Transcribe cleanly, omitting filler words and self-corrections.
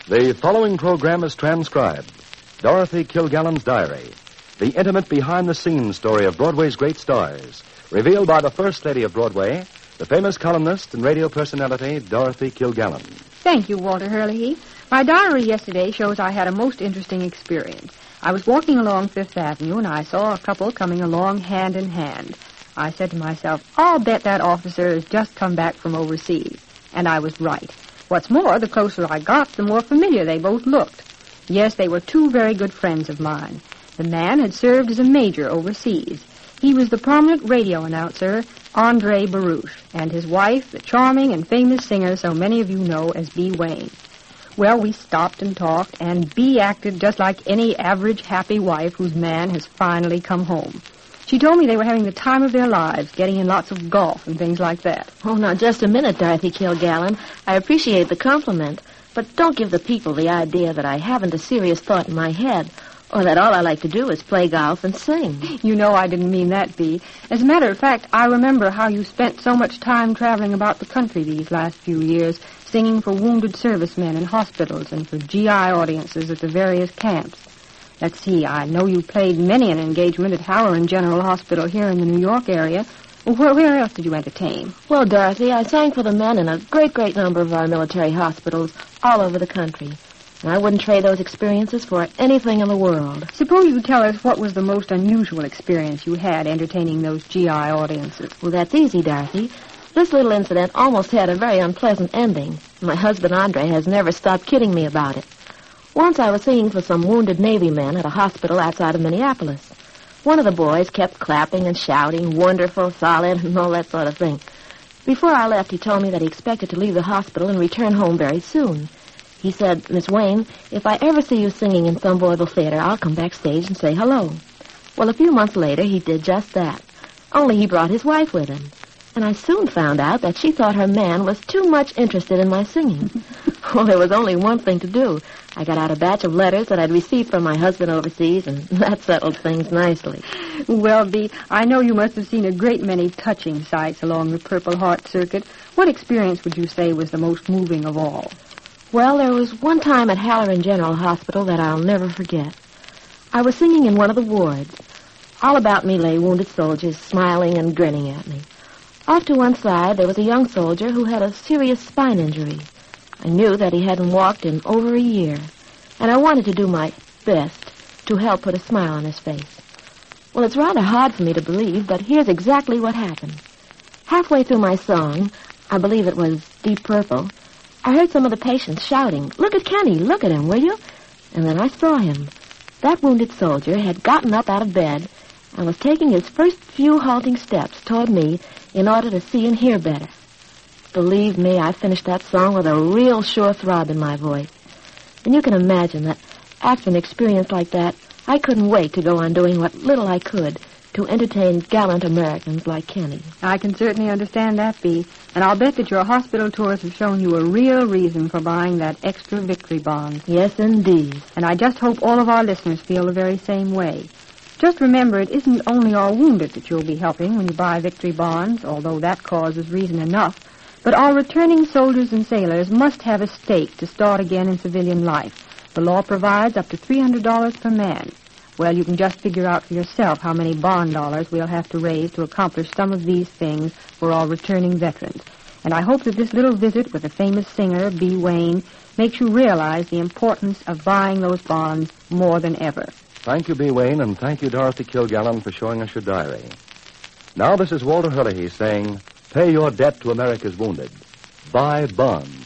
The following program is transcribed. Dorothy Kilgallen's Diary, the intimate behind-the-scenes story of Broadway's great stars, revealed by the First Lady of Broadway, the famous columnist and radio personality, Dorothy Kilgallen. Thank you, Walter Hurley. My diary yesterday shows I had a most interesting experience. I was walking along Fifth Avenue, and I saw a couple coming along hand in hand. I said to myself, I'll bet that officer has just come back from overseas. And I was right. What's more, the closer I got, the more familiar they both looked. Yes, they were two very good friends of mine. The man had served as a major overseas. He was the prominent radio announcer, Andre Baruch, and his wife, the charming and famous singer so many of you know as Bee Wayne. Well, we stopped and talked, and Bee acted just like any average happy wife whose man has finally come home. She told me they were having the time of their lives, getting in lots of golf and things like that. Oh, now, just a minute, Dorothy Kilgallen. I appreciate the compliment, but don't give the people the idea that I haven't a serious thought in my head, or that all I like to do is play golf and sing. You know I didn't mean that, Bee. As a matter of fact, I remember how you spent so much time traveling about the country these last few years, singing for wounded servicemen in hospitals and for GI audiences at the various camps. Let's see, I know you played many an engagement at Halloran General Hospital here in the New York area. Where else did you entertain? Well, Dorothy, I sang for the men in a great number of our military hospitals all over the country. And I wouldn't trade those experiences for anything in the world. Suppose you tell us what was the most unusual experience you had entertaining those GI audiences. Well, that's easy, Dorothy. This little incident almost had a very unpleasant ending. My husband, Andre, has never stopped kidding me about it. Once I was singing for some wounded Navy men at a hospital outside of Minneapolis. One of the boys kept clapping and shouting, wonderful, solid, and all that sort of thing. Before I left, he told me that he expected to leave the hospital and return home very soon. He said, Miss Wayne, if I ever see you singing in some vaudeville theater, I'll come backstage and say hello. Well, a few months later, he did just that. Only he brought his wife with him. And I soon found out that she thought her man was too much interested in my singing. Well, there was only one thing to do. I got out a batch of letters that I'd received from my husband overseas, and that settled things nicely. Well, Bee, I know you must have seen a great many touching sights along the Purple Heart circuit. What experience would you say was the most moving of all? Well, there was one time at Halloran General Hospital that I'll never forget. I was singing in one of the wards. All about me lay wounded soldiers, smiling and grinning at me. Off to one side, there was a young soldier who had a serious spine injury. I knew that he hadn't walked in over a year, and I wanted to do my best to help put a smile on his face. Well, it's rather hard for me to believe, but here's exactly what happened. Halfway through my song, I believe it was Deep Purple, I heard some of the patients shouting, "Look at Kenny, look at him, will you?" And then I saw him. That wounded soldier had gotten up out of bed and was taking his first few halting steps toward me in order to see and hear better. Believe me, I finished that song with a real sure throb in my voice. And you can imagine that after an experience like that, I couldn't wait to go on doing what little I could to entertain gallant Americans like Kenny. I can certainly understand that, Bee. And I'll bet that your hospital tours have shown you a real reason for buying that extra victory bond. Yes, indeed. And I just hope all of our listeners feel the very same way. Just remember, it isn't only our wounded that you'll be helping when you buy victory bonds, although that cause is reason enough, but our returning soldiers and sailors must have a stake to start again in civilian life. The law provides up to $300 per man. Well, you can just figure out for yourself how many bond dollars we'll have to raise to accomplish some of these things for our returning veterans. And I hope that this little visit with the famous singer, Bee Wayne, makes you realize the importance of buying those bonds more than ever. Thank you, Bee Wayne, and thank you, Dorothy Kilgallen, for showing us your diary. Now this is Walter Hurley saying, pay your debt to America's wounded. Buy bonds.